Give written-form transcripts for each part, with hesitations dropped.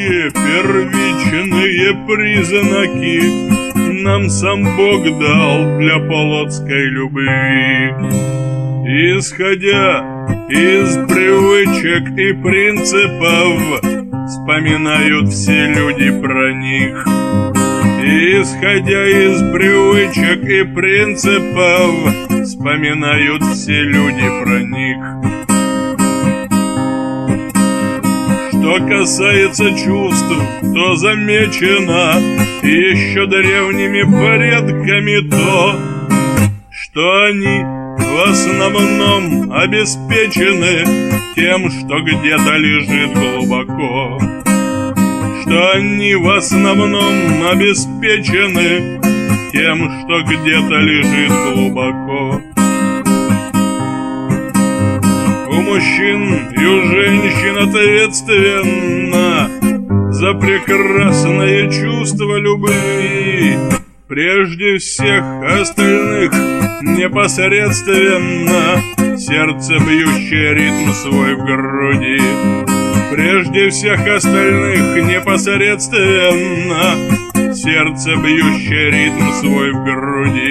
Какие первичные признаки нам сам Бог дал для полоцкой любви? Исходя из привычек и принципов, вспоминают все люди про них. Исходя из привычек и принципов, вспоминают все люди про них. Что касается чувств, то замечено еще древними предками то, что они в основном обеспечены тем, что где-то лежит глубоко. Что они в основном обеспечены тем, что где-то лежит глубоко. У мужчин и у женщин ответственно за прекрасное чувство любви. Прежде всех остальных непосредственно сердце, бьющее ритм свой в груди. Прежде всех остальных непосредственно сердце, бьющее ритм свой в груди.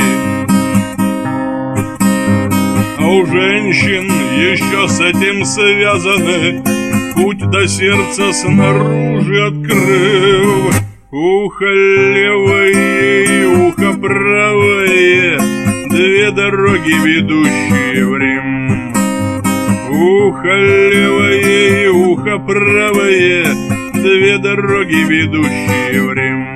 А у женщин еще с этим связаны, путь до сердца снаружи открыв. Ухо левое и ухо правое, две дороги, ведущие в Рим. Ухо левое и ухо правое, две дороги, ведущие в Рим.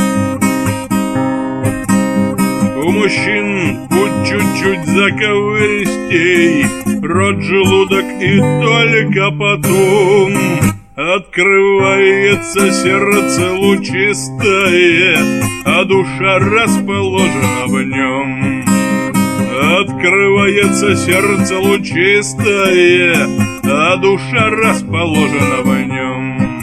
У мужчин путь чуть-чуть заковыристей, рот, желудок и только потом открывается сердце лучистое, а душа расположена в нем. Открывается сердце лучистое, а душа расположена в нем.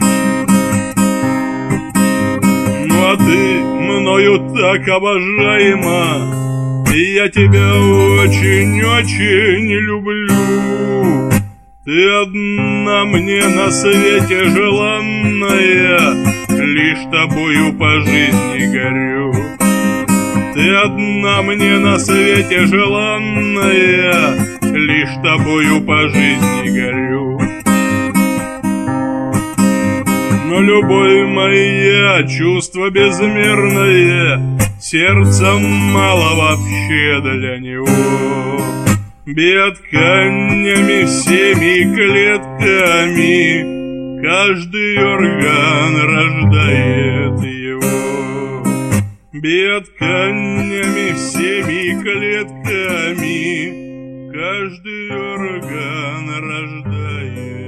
Ну а ты мною так обожаема, и я тебя очень-очень люблю. Ты одна мне на свете желанная, лишь тобою по жизни горю. Ты одна мне на свете желанная, лишь тобою по жизни горю. Но любовь моя, чувство безмерное, сердца мало вообще для него. Бьет камнями всеми клетками, каждый орган рождает его. Бьет камнями всеми клетками, каждый орган рождает.